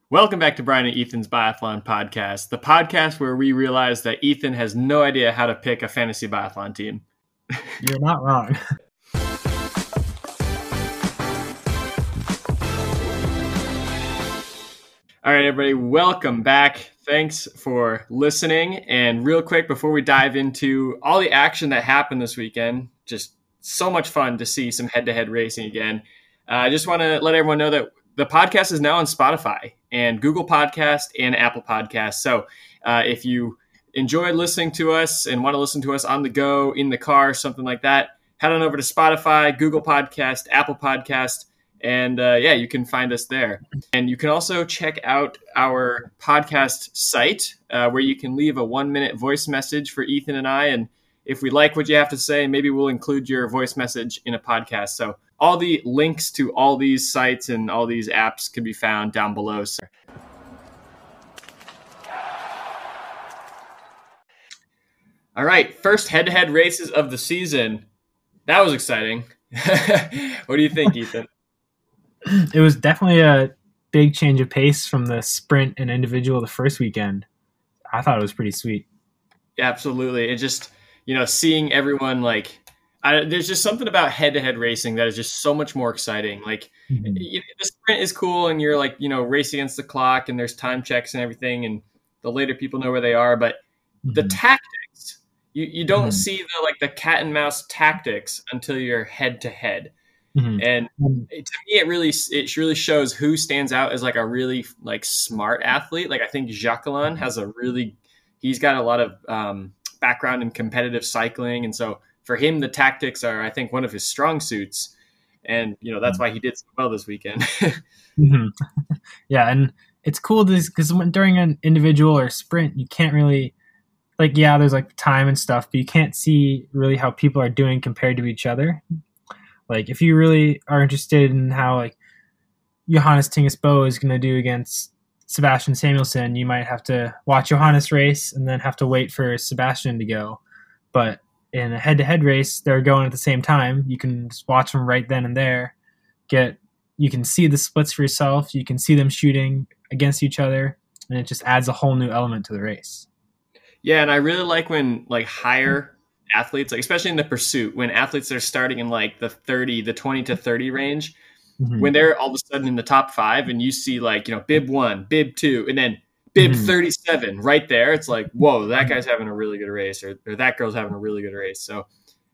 Welcome back to Brian and Ethan's Biathlon Podcast, the podcast where we realize that Ethan has no idea how to pick a fantasy biathlon team. You're not wrong. All right, everybody, welcome back. Thanks for listening. And real quick, before we dive into all the action that happened this weekend, just so much fun to see some head-to-head racing again. I just want to let everyone know that the podcast is now on Spotify and Google Podcast and Apple Podcast. So if you enjoy listening to us and want to listen to us on the go, in the car, something like that, head on over to Spotify, Google Podcast, Apple Podcast, and you can find us there. And you can also check out our podcast site where you can leave a 1-minute voice message for Ethan and I. And if we like what you have to say, maybe we'll include your voice message in a podcast. So all the links to all these sites and all these apps can be found down below. So. All right, first head-to-head races of the season. That was exciting. What do you think, Ethan? It was definitely a big change of pace from the sprint and individual the first weekend. I thought it was pretty sweet. Yeah, absolutely. It just, seeing everyone there's just something about head-to-head racing that is just so much more exciting. The sprint is cool and you're race against the clock and there's time checks and everything and the later people know where they are. But the tactics, you don't see the cat and mouse tactics until you're head-to-head. And to me, it really shows who stands out as a really smart athlete. I think Jacqueline he's got a lot of background in competitive cycling. And so for him, the tactics are, I think, one of his strong suits. And, that's why he did so well this weekend. Yeah. And it's cool because during an individual or sprint, you can't really there's time and stuff, but you can't see really how people are doing compared to each other. If you really are interested in how Johannes Tingesbo is going to do against Sebastian Samuelsson, you might have to watch Johannes race and then have to wait for Sebastian to go. But in a head-to-head race, they're going at the same time. You can just watch them right then and there. You can see the splits for yourself. You can see them shooting against each other, and it just adds a whole new element to the race. Yeah, and I really like when higher athletes, especially in the pursuit, when athletes are starting in the 20 to 30 range, when they're all of a sudden in the top 5 and you see bib 1, bib 2, and then bib 37 right there, it's whoa, that guy's having a really good race or that girl's having a really good race. So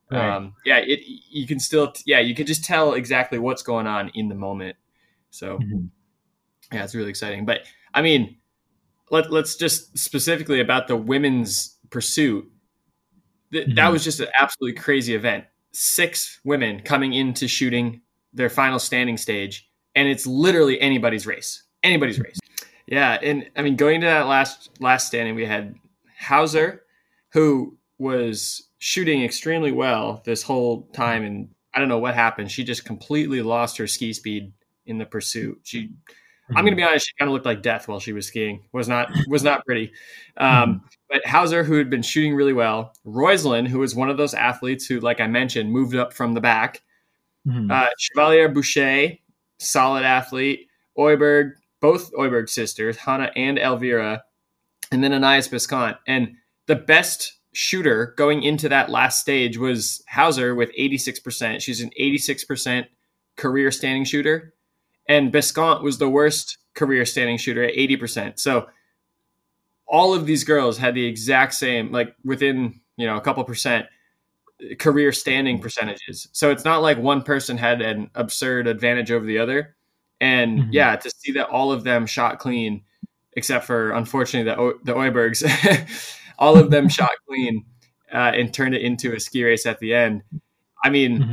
you can just tell exactly what's going on in the moment. So yeah, it's really exciting. But I mean, let's just specifically about the women's pursuit. That was just an absolutely crazy event. 6 women coming into shooting their final standing stage, and it's literally anybody's race. Anybody's race. Yeah, and I mean, going to that last standing, we had Hauser, who was shooting extremely well this whole time, and I don't know what happened. She just completely lost her ski speed in the pursuit. I'm going to be honest, she kind of looked like death while she was skiing. Was not pretty. But Hauser, who had been shooting really well, Roiselin, who was one of those athletes who, like I mentioned, moved up from the back, Chevalier Boucher, solid athlete, Oiberg, both Oiberg sisters, Hannah and Elvira, and then Anais Biscant. And the best shooter going into that last stage was Hauser with 86%. She's an 86% career standing shooter. And Biscant was the worst career standing shooter at 80%. So all of these girls had the exact same, within, a couple percent career standing percentages. So it's not like one person had an absurd advantage over the other. And to see that all of them shot clean, except for, unfortunately, the Oibergs, all of them shot clean and turned it into a ski race at the end. I mean,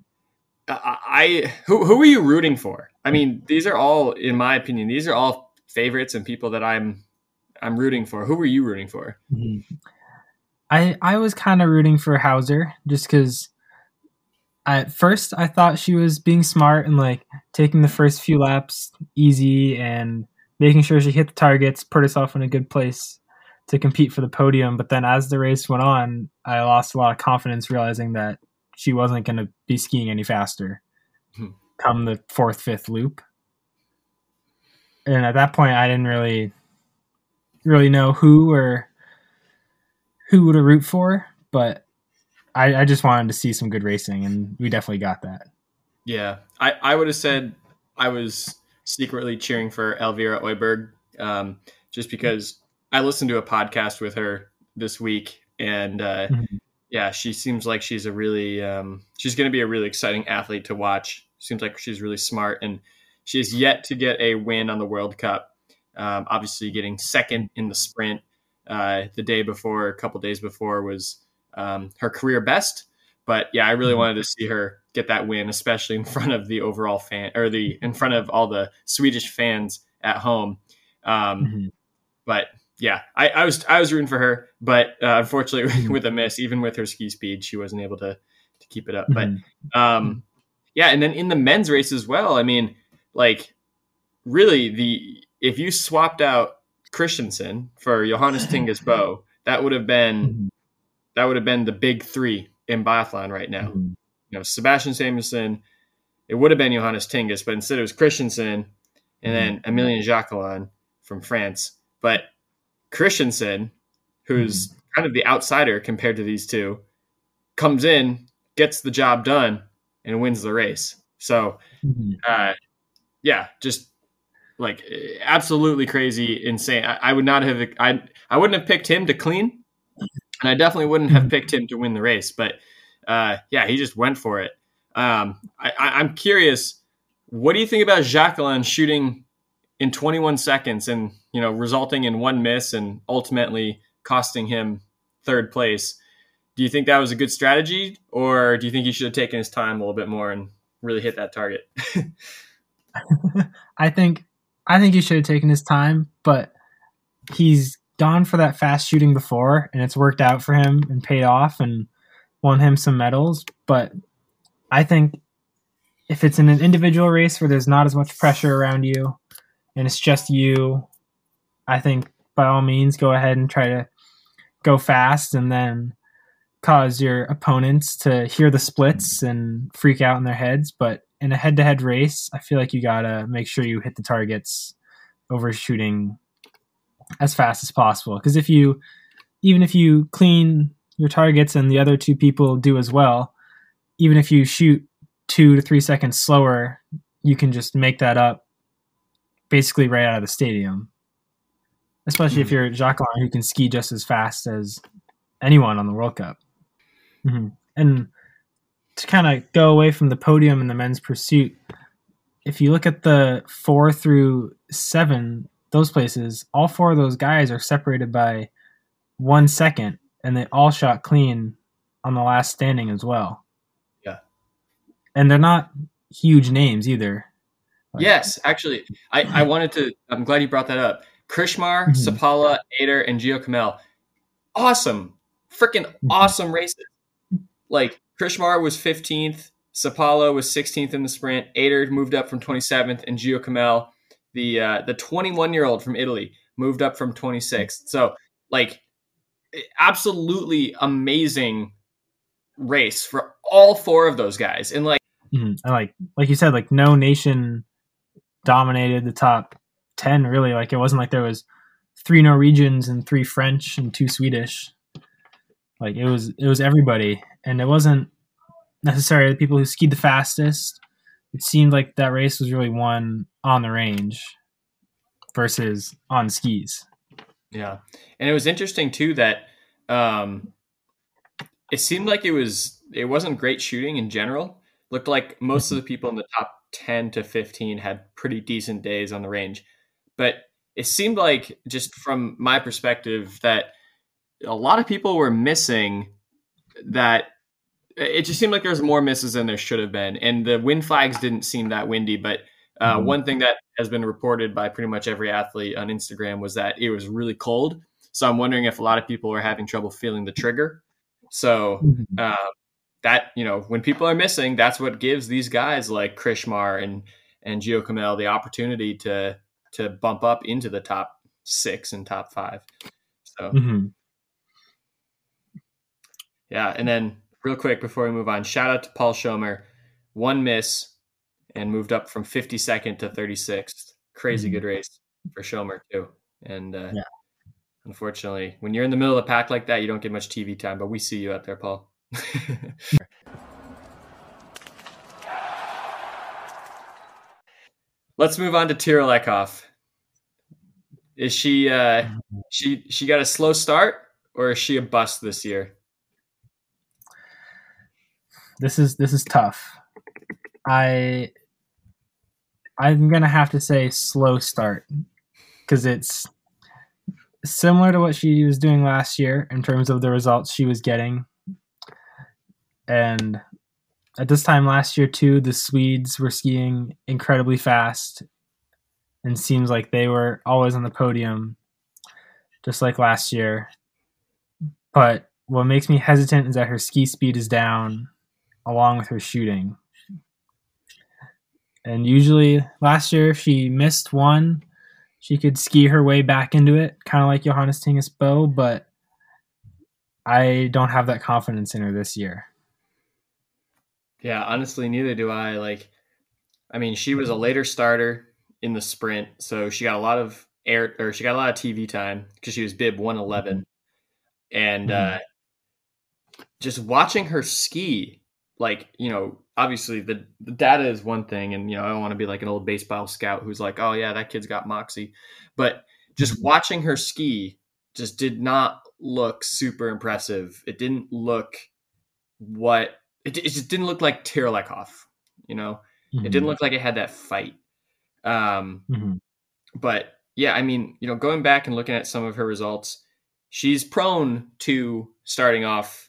who are you rooting for? I mean, these are all, in my opinion, these are all favorites and people that I'm rooting for. Who were you rooting for? I was kind of rooting for Hauser just because at first I thought she was being smart and taking the first few laps easy and making sure she hit the targets, put herself in a good place to compete for the podium. But then as the race went on, I lost a lot of confidence realizing that she wasn't going to be skiing any faster come the 4th, 5th loop. And at that point, I didn't really know who to root for, but I just wanted to see some good racing, and we definitely got that. Yeah, I would have said I was secretly cheering for Elvira Oiberg, just because I listened to a podcast with her this week, and yeah, she seems like she's a really she's going to be a really exciting athlete to watch. Seems like she's really smart, and she has yet to get a win on the World Cup. Obviously, getting second in the sprint the day before, a couple days before, was her career best. But yeah, I really wanted to see her get that win, especially in front of the overall fan or in front of all the Swedish fans at home. But yeah, I was rooting for her, but unfortunately with a miss, even with her ski speed, she wasn't able to keep it up. But yeah, and then in the men's race as well, I mean, like really if you swapped out Christensen for Johannes Tingus Bö, that would have been the big three in biathlon right now. You know, Sebastian Samuelsson, it would have been Johannes Tingus, but instead it was Christensen and then Emilien Jacquelin from France. But Christensen, who's kind of the outsider compared to these two, comes in, gets the job done, and wins the race. So, yeah, just like absolutely crazy, insane. I wouldn't have picked him to clean, and I definitely wouldn't have picked him to win the race. But yeah, he just went for it. I'm curious, what do you think about Jacquelin shooting in 21 seconds and, you know, resulting in one miss and ultimately costing him third place? Do you think that was a good strategy, or do you think he should have taken his time a little bit more and really hit that target? I think he should have taken his time, but he's gone for that fast shooting before, and it's worked out for him and paid off and won him some medals. But I think if it's in an individual race where there's not as much pressure around you and it's just you, I think by all means go ahead and try to go fast and then cause your opponents to hear the splits and freak out in their heads. But in a head-to-head race, I feel like you gotta make sure you hit the targets over shooting as fast as possible. Because even if you clean your targets and the other two people do as well, even if you shoot 2 to 3 seconds slower, you can just make that up basically right out of the stadium. Especially if you're Jacquelin, who can ski just as fast as anyone on the World Cup. And to kind of go away from the podium in the men's pursuit, if you look at the 4 through 7, those places, all 4 of those guys are separated by 1 second, and they all shot clean on the last standing as well. Yeah. And they're not huge names either. Yes, actually, I'm glad you brought that up. Krishmar, Sapala, Ader, and Gio Kamel. Awesome. Freaking awesome races. Like, Krishmar was 15th, Sapala was 16th in the sprint, Ader moved up from 27th, and Gio Kamel, the 21-year-old from Italy, moved up from 26th. So, like, absolutely amazing race for all 4 of those guys. And like you said, like no nation dominated the top 10 really. Like it wasn't like there was 3 Norwegians and 3 French and 2 Swedish. Like it was everybody, and it wasn't necessarily the people who skied the fastest. It seemed like that race was really won on the range versus on skis. Yeah. And it was interesting too that it seemed like it wasn't great shooting in general. Looked like most of the people in the top 10 to 15 had pretty decent days on the range. But it seemed like, just from my perspective, that a lot of people were missing that. It just seemed like there was more misses than there should have been. And the wind flags didn't seem that windy. But one thing that has been reported by pretty much every athlete on Instagram was that it was really cold. So I'm wondering if a lot of people are having trouble feeling the trigger. So that, you know, when people are missing, that's what gives these guys like Krishmar and Gio Kamel the opportunity to bump up into the top 6 and top 5. So yeah. And then real quick before we move on, shout out to Paul Schomer, 1 miss and moved up from 52nd to 36th. Crazy good race. for Schomer too. And Yeah. unfortunately, when you're in the middle of the pack like that, you don't get much TV time. But we see you out there, Paul. Let's move on to Tira Lekhoff. Is she she got a slow start, or is she a bust this year? This is tough. I'm gonna have to say slow start, because it's similar to what she was doing last year in terms of the results she was getting. And at this time last year too, the Swedes were skiing incredibly fast, and seems like they were always on the podium, just like last year. But what makes me hesitant is that her ski speed is down along with her shooting. And usually last year, if she missed one, she could ski her way back into it, kind of like Johannes Tingus Bo, but I don't have that confidence in her this year. Yeah, honestly, neither do I. She was a later starter in the sprint, so she got a lot of TV time because she was bib 111. And just watching her ski, obviously the data is one thing, and I don't want to be like an old baseball scout who's like, oh yeah, that kid's got moxie, but just watching her ski just did not look super impressive. It didn't look it just didn't look like Tira Lekhoff, It didn't look like it had that fight. But yeah, going back and looking at some of her results, she's prone to starting off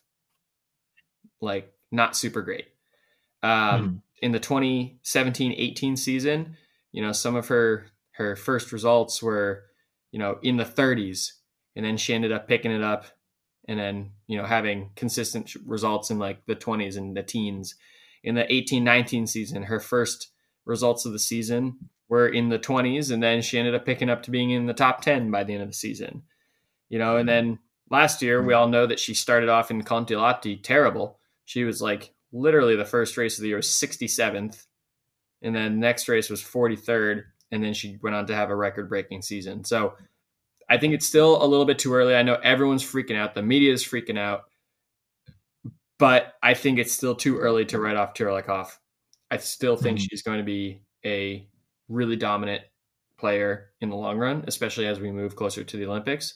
not super great. In the 2017-18 season, some of her first results were, in the 30s, and then she ended up picking it up and then, having consistent results in the 20s and the teens. In the 18-19 season, her first results of the season were in the 20s, and then she ended up picking up to being in the top 10 by the end of the season. And then last year, we all know that she started off in Kontiolahti terrible. She was literally the first race of the year was 67th, and then next race was 43rd, and then she went on to have a record-breaking season. So I think it's still a little bit too early. I know everyone's freaking out. The media is freaking out. But I think it's still too early to write off Tira Lekhoff. I still think she's going to be a really dominant player in the long run, especially as we move closer to the Olympics.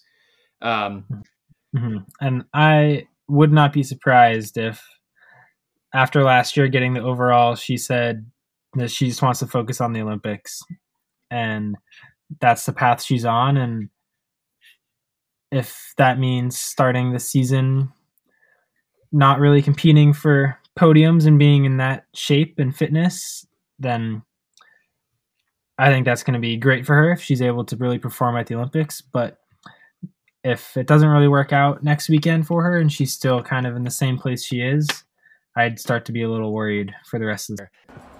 And I would not be surprised if after last year getting the overall, she said that she just wants to focus on the Olympics, and that's the path she's on. And if that means starting the season not really competing for podiums and being in that shape and fitness, then I think that's going to be great for her if she's able to really perform at the Olympics. But if it doesn't really work out next weekend for her and she's still kind of in the same place she is, I'd start to be a little worried for the rest of the year.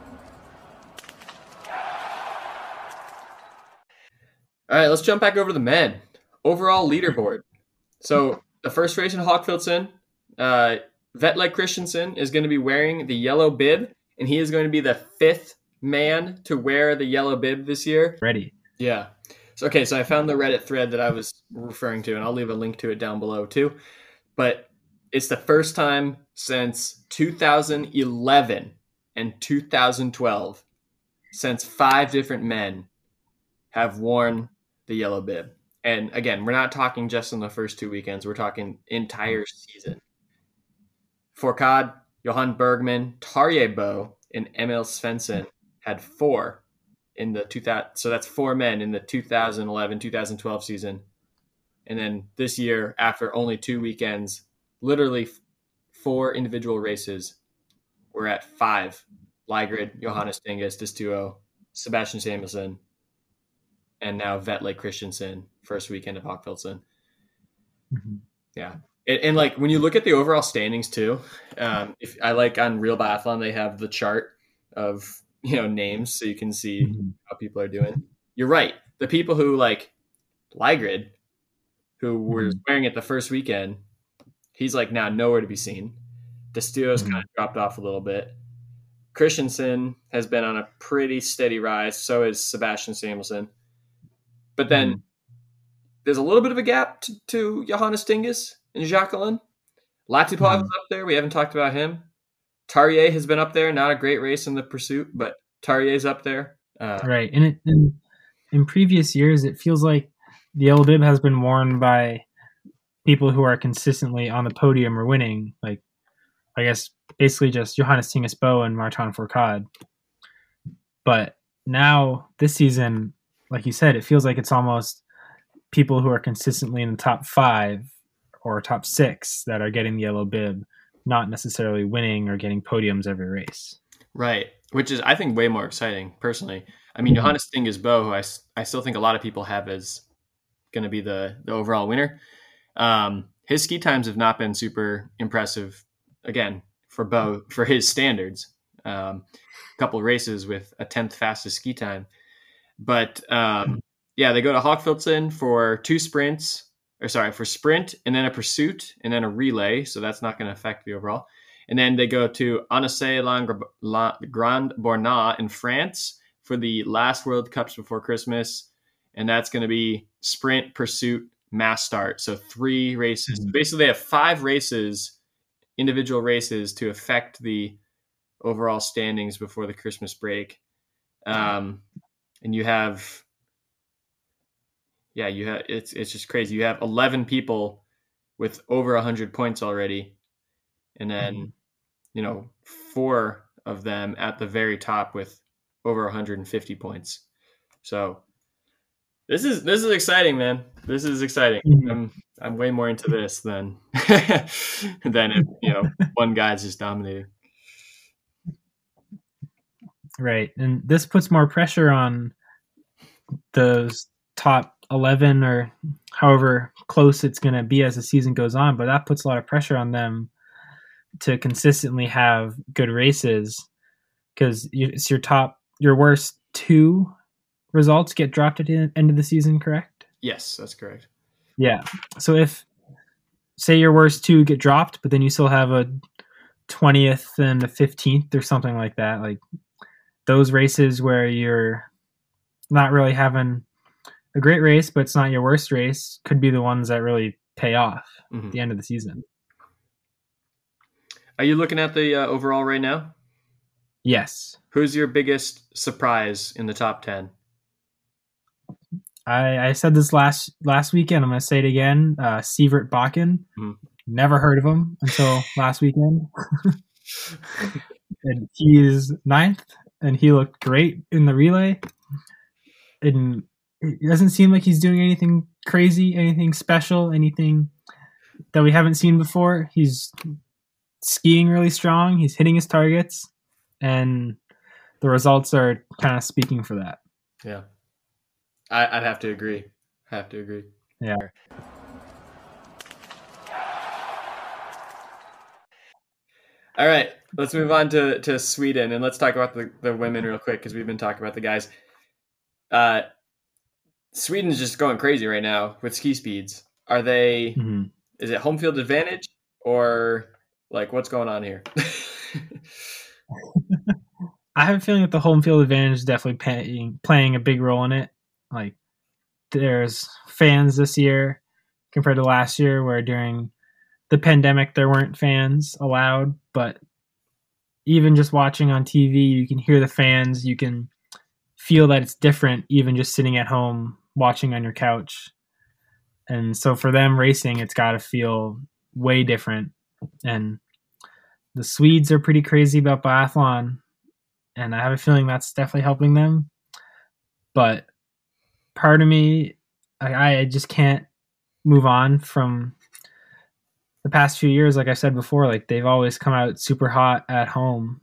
All right, let's jump back over to the men. Overall leaderboard. So the first race in Hochfilzen, Vetle Christensen is going to be wearing the yellow bib, and he is going to be the 5th man to wear the yellow bib this year. Ready. Yeah. So I found the Reddit thread that I was referring to, and I'll leave a link to it down below too. But it's the first time since 2011 and 2012, since 5 different men have worn the yellow bib. And again, we're not talking just in the first 2 weekends. We're talking entire season. Fourcade, Johan Bergman, Tarjei Bo, and Emil Svensson had 4 in the 2000. So that's 4 men in the 2011-2012 season. And then this year, after only 2 weekends, literally 4 individual races, we're at 5. Ligrid, Johannes Tingus, Distuo, Sebastian Samuelsson, and now Vetle Christensen, first weekend of Hochfilzen. Yeah. And when you look at the overall standings too, if I on Real Biathlon, they have the chart of, names so you can see how people are doing. You're right. The people who Ligrid, who were wearing it the first weekend, he's now nowhere to be seen. Distuo's kind of dropped off a little bit. Christensen has been on a pretty steady rise. So is Sebastian Samuelsson. But then there's a little bit of a gap to Johannes Dinges and Jacqueline. Latipov is up there. We haven't talked about him. Tarrier has been up there. Not a great race in the pursuit, but Tarrier's up there. Right. And in previous years, it feels like the Yellow Bib has been worn by people who are consistently on the podium or winning. Like, I guess, basically just Johannes Dinges Bö and Martin Fourcade. But now, this season, like you said, it feels like it's almost people who are consistently in the top 5 or top 6 that are getting the Yellow Bib, not necessarily winning or getting podiums every race. Right, which is, I think, way more exciting, personally. I mean, Johannes Dinges Bö, who I still think a lot of people have as going to be the overall winner. His ski times have not been super impressive, again, for Bö, for his standards. A couple of races with a 10th fastest ski time. But, yeah, they go to Hochfilzen for for sprint, and then a pursuit, and then a relay. So that's not going to affect the overall. And then they go to Annonay-Grand Bornand in France for the last World Cups before Christmas. And that's going to be sprint, pursuit, mass start. So 3 races. Basically, they have 5 races, individual races, to affect the overall standings before the Christmas break. And you have... Yeah, it's just crazy. You have 11 people with over 100 points already, and then 4 of them at the very top with over 150 points. So this is exciting, man. This is exciting. I'm way more into this than one guy's just dominating. Right, and this puts more pressure on those top 11 or however close it's going to be as the season goes on, but that puts a lot of pressure on them to consistently have good races, because it's your worst 2 results get dropped at the end of the season, correct? Yes, that's correct. Yeah, so if, say, your worst 2 get dropped, but then you still have a 20th and a 15th or something like that, like those races where you're not really having a great race, but it's not your worst race, could be the ones that really pay off at the end of the season. Are you looking at the overall right now? Yes. Who's your biggest surprise in the top 10? I said this last weekend. I'm going to say it again. Sievert Bakken. Never heard of him until last weekend. And he is 9th, and he looked great in the relay. And it doesn't seem like he's doing anything crazy, anything special, anything that we haven't seen before. He's skiing really strong. He's hitting his targets, and the results are kind of speaking for that. Yeah. I'd have to agree. Yeah. All right. Let's move on to Sweden, and let's talk about the women real quick, because we've been talking about the guys. Sweden's just going crazy right now with ski speeds. Are they? Is it home field advantage, or like what's going on here? I have a feeling that the home field advantage is definitely playing a big role in it. Like, there's fans this year compared to last year, where during the pandemic there weren't fans allowed, but even just watching on TV, you can hear the fans. You can feel that it's different, even just sitting at home watching on your couch. And so for them racing, it's got to feel way different. And the Swedes are pretty crazy about biathlon, and I have a feeling that's definitely helping them. But part of me, I just can't move on from the past few years. Like I said before, like they've always come out super hot at home,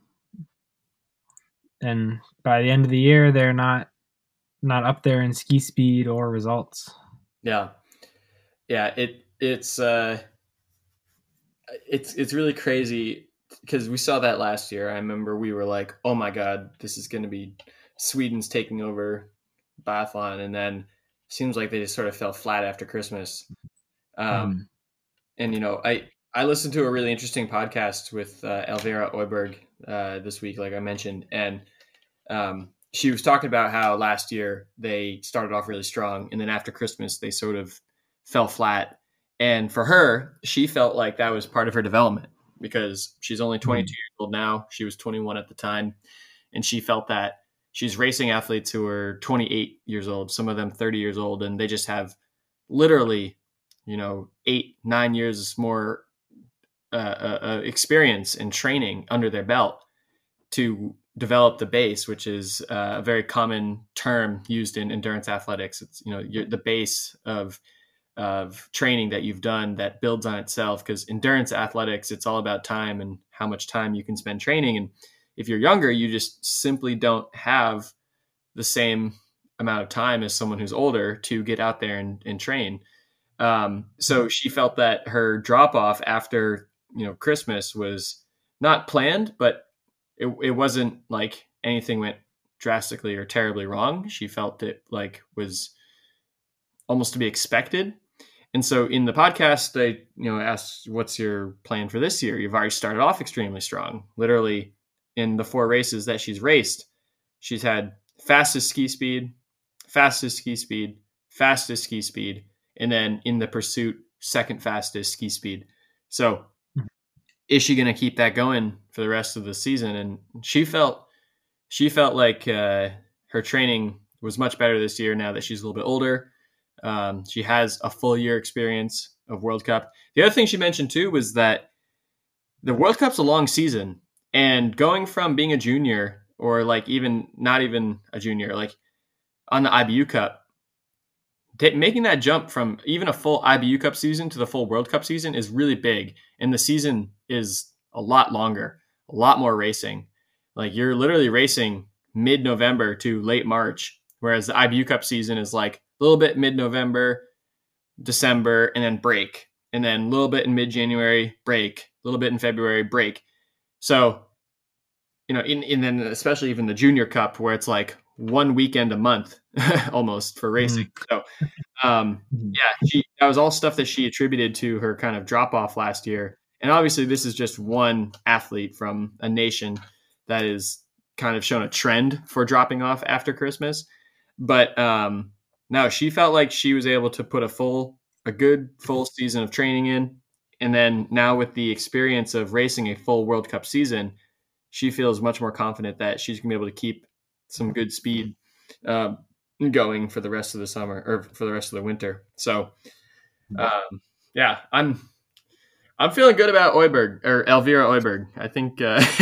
and by the end of the year, they're not up there in ski speed or results. Yeah. It's really crazy, because we saw that last year. I remember we were like, oh my God, this is going to be Sweden's taking over biathlon. And then it seems like they just sort of fell flat after Christmas. And, I listened to a really interesting podcast with Elvira Oiberg this week, like I mentioned. And she was talking about how last year they started off really strong, and then after Christmas they sort of fell flat. And for her, she felt like that was part of her development because she's only 22 years old now. She was 21 at the time, and she felt that she's racing athletes who are 28 years old, some of them 30 years old, and they just have literally, 8-9 years more experience and training under their belt to develop the base, which is a very common term used in endurance athletics. It's the base of training that you've done that builds on itself, because endurance athletics, it's all about time and how much time you can spend training. And if you're younger, you just simply don't have the same amount of time as someone who's older to get out there and train. So she felt that her drop off after Christmas was not planned, but it wasn't like anything went drastically or terribly wrong. She felt it like was almost to be expected. And so in the podcast, they asked, what's your plan for this year? You've already started off extremely strong. Literally in the 4 races that she's raced, she's had fastest ski speed, fastest ski speed, fastest ski speed, and then in the pursuit, second fastest ski speed. So is she going to keep that going for the rest of the season? And she felt like her training was much better this year now that she's a little bit older. She has a full year experience of World Cup. The other thing she mentioned too was that the World Cup's a long season, and going from being a junior or like even not even a junior, like on the IBU Cup, making that jump from even a full IBU Cup season to the full World Cup season is really big. And the season is a lot longer, a lot more racing. Like you're literally racing mid-November to late March, whereas the IBU Cup season is like a little bit mid-November, December, and then break. And then a little bit in mid-January, break, a little bit in February, break. So, and then especially even the Junior Cup, where it's like one weekend a month almost for racing. So, that was all stuff that she attributed to her kind of drop off last year. And obviously this is just one athlete from a nation that is kind of shown a trend for dropping off after Christmas. But no, she felt like she was able to put a good full season of training in. And then now with the experience of racing a full World Cup season, she feels much more confident that she's going to be able to keep some good speed going for the rest of the summer or for the rest of the winter. So, I'm feeling good about Elvira Oiberg. I think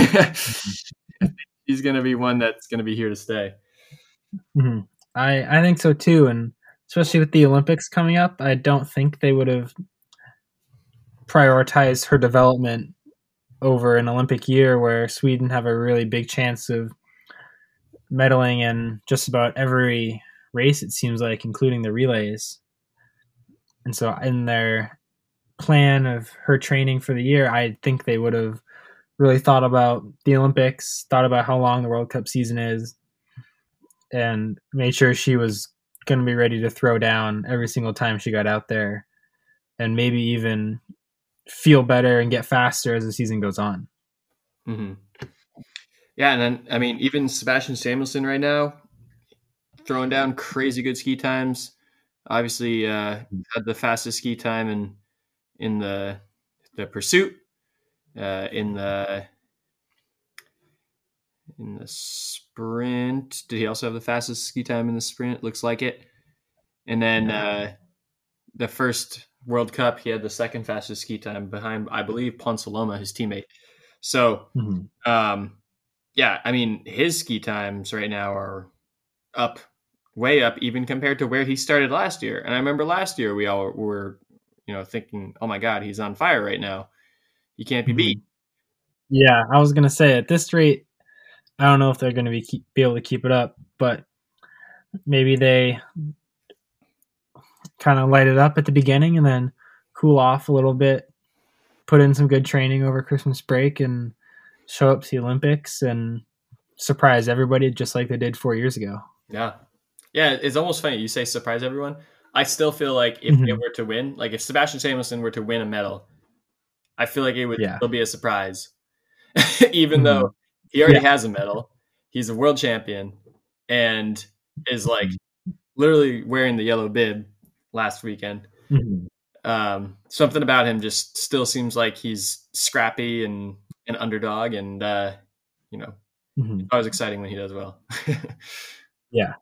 he's going to be one that's going to be here to stay. Mm-hmm. I think so too. And especially with the Olympics coming up, I don't think they would have prioritized her development over an Olympic year where Sweden have a really big chance of medaling in just about every race, it seems like, including the relays. And so in their plan of her training for the year, I think they would have really thought about the Olympics, thought about how long the World Cup season is, and made sure she was going to be ready to throw down every single time she got out there, and maybe even feel better and get faster as the season goes on. Mm-hmm. Yeah, and then, I mean, even Sebastian Samuelsson right now, throwing down crazy good ski times. Obviously, had the fastest ski time in the pursuit, in the sprint. Did he also have the fastest ski time in the sprint? Looks like it. And then the first World Cup, he had the second fastest ski time behind, I believe, Ponsaloma, his teammate. So, I mean, his ski times right now are way up, even compared to where he started last year. And I remember last year we all were, thinking, oh my God, he's on fire right now. He can't be beat. Yeah, I was going to say, at this rate, I don't know if they're going to be able to keep it up, but maybe they kind of light it up at the beginning and then cool off a little bit, put in some good training over Christmas break, and show up to the Olympics and surprise everybody just like they did 4 years ago. Yeah. Yeah, it's almost funny. You say surprise everyone. I still feel like if they were to win, like if Sebastian Samuelsson were to win a medal, I feel like it would still be a surprise. Even though he already has a medal. He's a world champion. and is like literally wearing the yellow bib last weekend. Something about him just still seems like he's scrappy and an underdog, and always exciting when he does well. Yeah.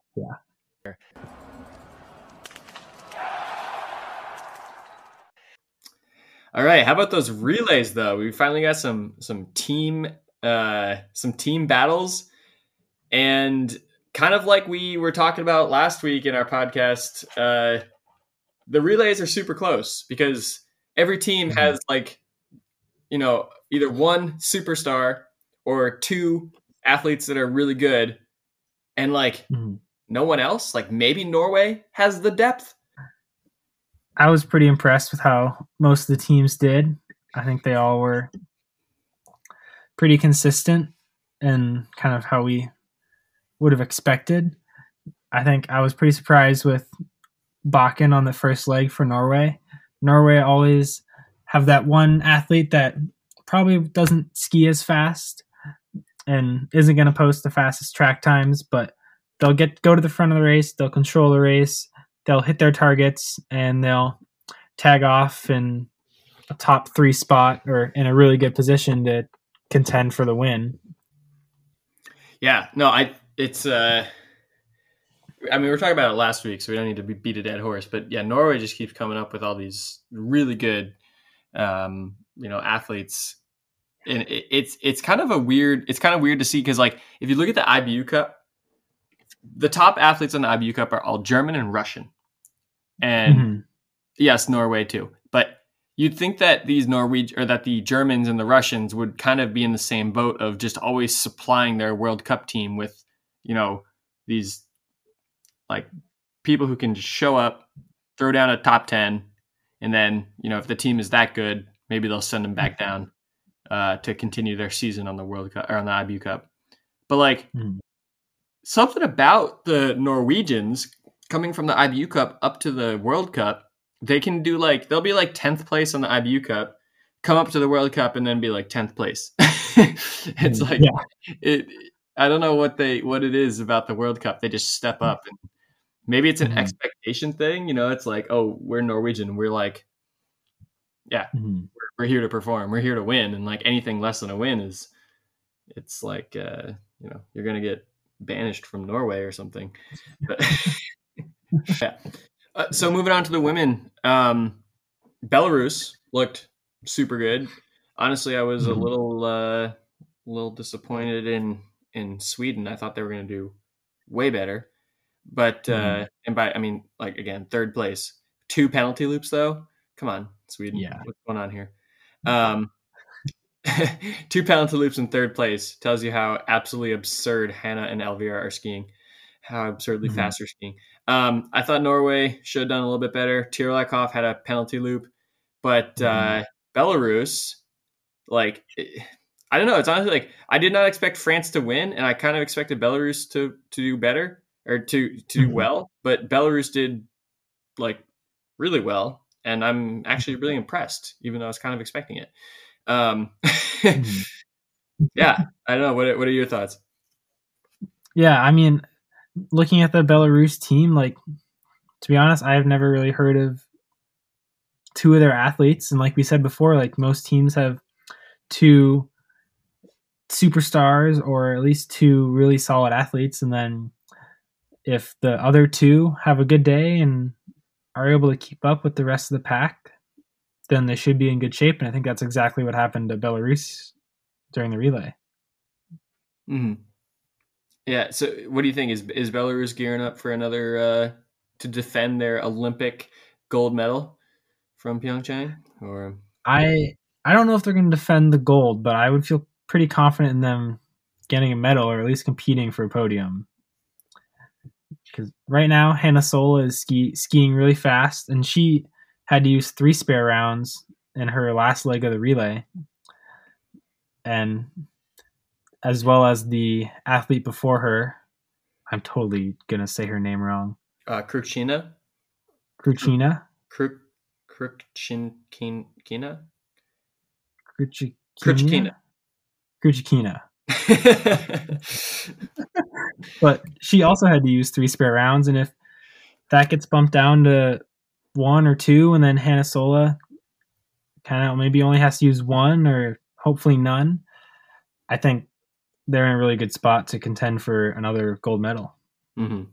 All right, how about those relays though? We finally got some team battles, and kind of like we were talking about last week in our podcast, the relays are super close because every team has like, either one superstar or two athletes that are really good, and like no one else. Like maybe Norway has the depth. I was pretty impressed with how most of the teams did. I think they all were pretty consistent and kind of how we would have expected. I think I was pretty surprised with Bakken on the first leg for Norway. Norway always have that one athlete that probably doesn't ski as fast and isn't going to post the fastest track times, but they'll go to the front of the race, they'll control the race, they'll hit their targets, and they'll tag off in a top 3 spot or in a really good position to contend for the win. Yeah, no, we were talking about it last week, so we don't need to beat a dead horse. But yeah, Norway just keeps coming up with all these really good, athletes, and it's kind of weird to see because like if you look at the IBU Cup, the top athletes on the IBU Cup are all German and Russian, and yes, Norway too. But you'd think that the Germans and the Russians would kind of be in the same boat of just always supplying their World Cup team with, these like people who can just show up, throw down a top 10, and then, if the team is that good, maybe they'll send them back down to continue their season on the World Cup or on the IBU Cup. But like something about the Norwegians coming from the IBU Cup up to the World Cup, they can do they'll be like 10th place on the IBU Cup, come up to the World Cup, and then be like 10th place. It's like I don't know what it is about the World Cup. They just step up, and maybe it's an expectation thing. It's like, oh, we're Norwegian. We're like, we're here to perform. We're here to win. And like anything less than a win it's like, you're going to get banished from Norway or something. But yeah. So moving on to the women, Belarus looked super good. Honestly, I was a little disappointed in Sweden. I thought they were going to do way better, but again, third place, 2 penalty loops though. Come on, Sweden. Yeah, what's going on here? 2 penalty loops in third place tells you how absolutely absurd Hannah and Elvira are skiing. How absurdly fast they're skiing. I thought Norway should have done a little bit better. Tirolakov had a penalty loop, but Belarus, I don't know. It's honestly like I did not expect France to win, and I kind of expected Belarus to do better or to do well. But Belarus did really well, and I'm actually really impressed, even though I was kind of expecting it. Yeah, I don't know. What are your thoughts? Yeah, I mean, looking at the Belarus team, to be honest, I have never really heard of 2 of their athletes. And like we said before, most teams have 2 superstars or at least 2 really solid athletes. And then if the other 2 have a good day and are able to keep up with the rest of the pack, then they should be in good shape. And I think that's exactly what happened to Belarus during the relay. Yeah. So what do you think? Is Belarus gearing up for another to defend their Olympic gold medal from Pyeongchang? Or I don't know if they're going to defend the gold, but I would feel pretty confident in them getting a medal or at least competing for a podium. Because right now, Hannah Sola is skiing really fast, and she had to use 3 spare rounds in her last leg of the relay. And as well as the athlete before her, I'm totally going to say her name wrong. Kruchina? Kruchina? Kruchkina? Kruchkina. But she also had to use 3 spare rounds, and if that gets bumped down to 1 or 2, and then Hannah Sola kind of maybe only has to use 1 or hopefully none, I think they're in a really good spot to contend for another gold medal. Mm-hmm.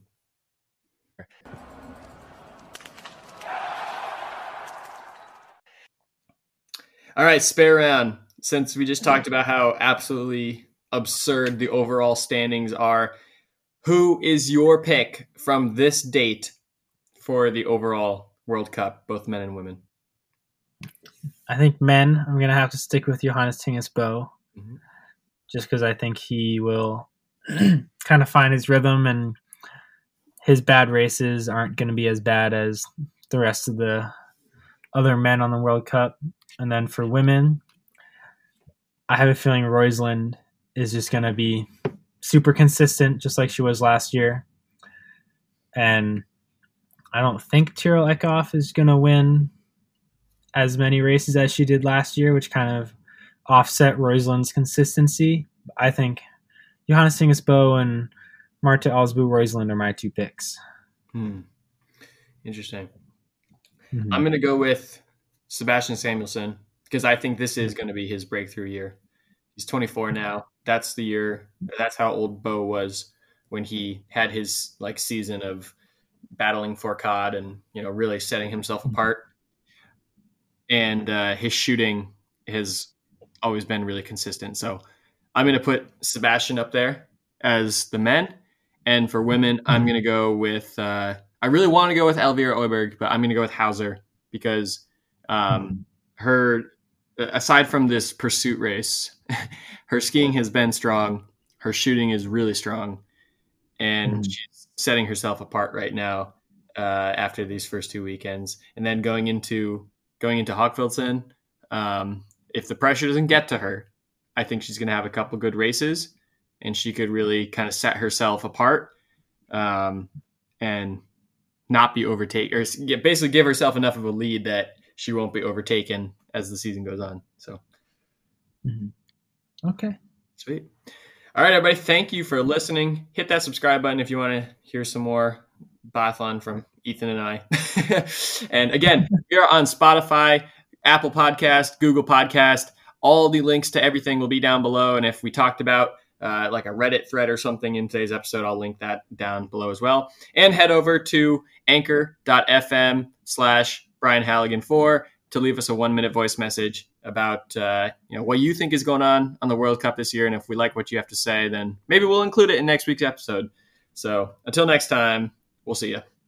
All right, spare round. Since we just talked about how absolutely absurd the overall standings are, who is your pick from this date for the overall World Cup, both men and women? I think men, I'm going to have to stick with Johannes Tinges Bö, just because I think he will kind of find his rhythm, and his bad races aren't going to be as bad as the rest of the other men on the World Cup. And then for women, I have a feeling Roysland is just going to be super consistent, just like she was last year. And I don't think Tyrrell Eckhoff is going to win as many races as she did last year, which kind of offset Roysland's consistency. I think Johannes Tinges Bö and Marta Alsbu Roysland are my 2 picks. Interesting. Mm-hmm. I'm going to go with Sebastian Samuelsson because I think this is going to be his breakthrough year. He's 24 now. That's the year. That's how old Bö was when he had his season of battling Fourcade and really setting himself apart. And his shooting has always been really consistent. So I'm going to put Sebastian up there as the men. And for women, I'm going to go with I really want to go with Elvira Oeberg, but I'm going to go with Hauser because her, aside from this pursuit race, her skiing has been strong. Her shooting is really strong. And she's setting herself apart right now after these first 2 weekends. And then going into Hagfeldsen, if the pressure doesn't get to her, I think she's going to have a couple good races and she could really kind of set herself apart and not be overtaken, or basically give herself enough of a lead that she won't be overtaken as the season goes on. So, okay. Sweet. All right, everybody. Thank you for listening. Hit that subscribe button if you want to hear some more biathlon from Ethan and I. And again, we are on Spotify, Apple Podcast, Google Podcast. All the links to everything will be down below. And if we talked about like a Reddit thread or something in today's episode, I'll link that down below as well. And head over to anchor.fm/BrianHalligan4 to leave us a 1-minute voice message about what you think is going on the World Cup this year. And if we like what you have to say, then maybe we'll include it in next week's episode. So until next time, we'll see you.